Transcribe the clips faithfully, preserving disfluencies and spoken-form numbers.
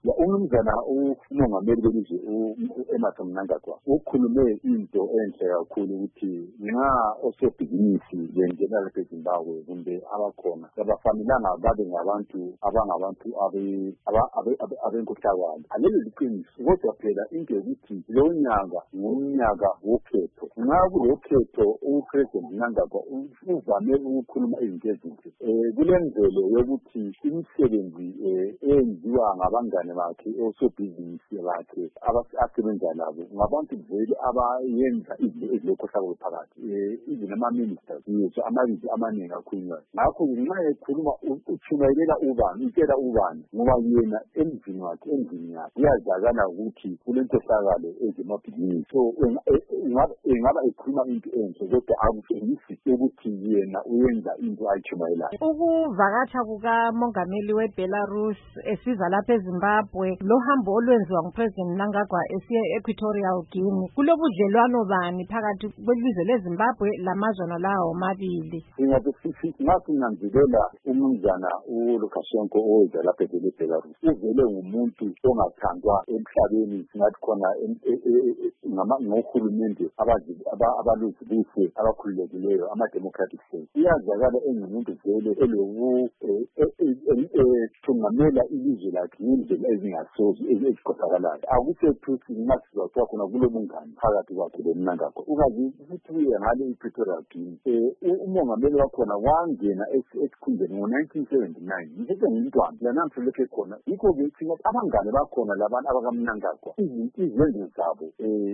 Ya umnumzana umongameli belizwe u-Emmerson Mnangagwa ukhulume into enhle kakhulu ukuthi nxa osebhizinisi bengena lapha eZimbabwe kumbe abakhona abafanelanga babe ngabantu abangabantu abenkohlakalo. Alelo liqiniso kodwa phela into yokuthi lo nyaka ngumnyaka wokhetho. Nxa kulokhetho uPresident Mnangagwa uvame ukukhuluma izinto ezinhle. Kulendlela yokuthi imisebenzi eyenziwa ngabangane bakhe osobhizinisi bakhe abasebenza labo ngabantu vele abayenza izinto ezilokhohlakalo phakathi. Even ama-ministers yethu amabizo amaningi akhulunywayo. Ngakho nxa ekhuluma utshumayela ubani utshela ubani ngoba yena emzini wakhe endlini yakhe kuyazakala ukuthi kulenkohlakalo ezemabhizinisi. So ingaba ekhuluma into enhle kodwa akutshengisi ukuthi yena uyenza into ayitshumayelayo. Ukuvakatsha kukamongameli weBelarus esiza lapha eZimbabwe lo hambo olwenziwa nguPresident Mnangagwa esiya e-Equatorial Guinea kulobudlelwano bani phakathi kwelizwe leZimbabwe lamazwe lawo omabili? Ngasinanzelela umnumzana uLukashenko oweza lapha eBelarus uvele ngumuntu ongathandwa emhlabeni singathi khona ngohulumende abaluzibuse abakhululekileyo ama-democratic states. Iyazakala engumuntu vele elobu thungamela ilizwe lakhe ngendlela ezingasozi ezikhohlakalayo. Akusethuthi nxa sizathiwa khona kulobungane phakathi kwakhe loMnangagwa. Ukazi futhi uye ngale i-Pretoria Guinea umongameli wakhona wangena esikhundleni ngo-nineteen seventy-nine ngithethe ngumntwana lanamhla lokhu ekhona. Yikho-ke thina abangane bakhona labantu abakaMnangagwa izenzo zabo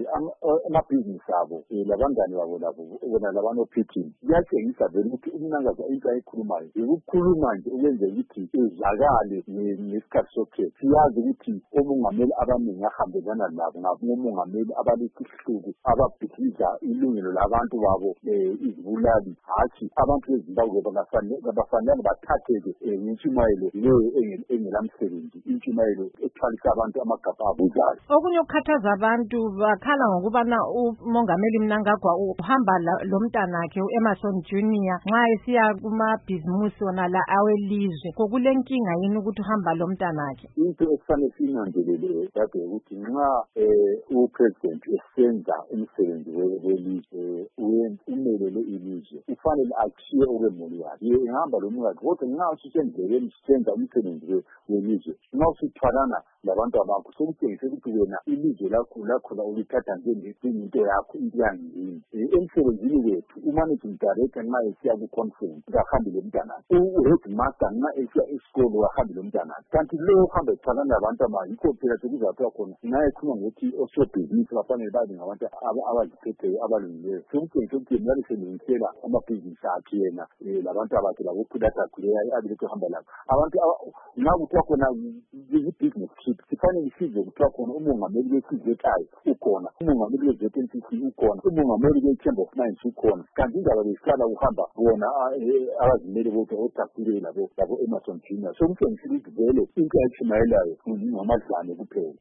amabhizinisi abo labangane babo labo bona labantu ophithini kuyatshengisa vele ukuthi uMnangagwa into ayikhulumayo ukukhuluma nje ukwenzela ukuthi ezakale ngesikhathi sokhetho. Siyazi ukuthi omongameli abaningi ahambelana labo ngabomongameli abalesihluku ababhikiza ilungelo labantu babo izibulali hatshi abantu beZimbabwe bafanele bathatheke ngentshumayelo leyo engelamsebenzi intshumayelo ethwalisa abantu amagabha abuzayo. Okunye ukukhathaza abantu bakhala ngokubana umongameli Mnangagwa uhamba lomntanakhe uEmmerson Junior nxa esiya kumabhizimusi wona la awelizwe kokulenkinga yini ukuthi uhamba lomntanakhe? Into esifanele sinanzelele kade ukuthi nxa uPresident esenza umsebenzi welizwe umelele ilizwe ufanele achiye okwemuli yakhe. Ihamba lomkakhe kodwa nxa usisendleleni sisenza umsebenzi welizwe nxa usithwalana labantu abakho sokutshengise ukuthi wena ilizwe lakho lakhona ulithatha njengento yakho intiyangini. Emsebenzini wethu umanaging director nxa esiya ku-conference kahambi lomntanakhe, uheadmaster nxa esiya esikolo kahambi lomntanakhe. Kanti lo uhamba ethwalana labantu abanye yikho phela sekuzathiwa khona nxa ekhuluma ngokuthi osobhizinisi bafanele babe ngabantu abaziphetheyo abalungileyo. Sokutshengise ukuthi yena uyalisebenzisela amabhizinisi akhe yena labantu abakhe labokhulatakhuleyo abilokhu ehamba labo. Abantu nxa kuthiwa khona i-business trip sifanele size kuthiwa khona umongameli wesizwe ekhaya ukhona, umongameli we-Z N C C ukhona, umongameli we-Chamber of Mines ukhona. Kanti indaba besihlala kuhamba bona abazimele bodwa oTafile labo Emmerson Junior. Sokutshengise ukuthi vele into ayitshumayelayo ngamadlane kuphela.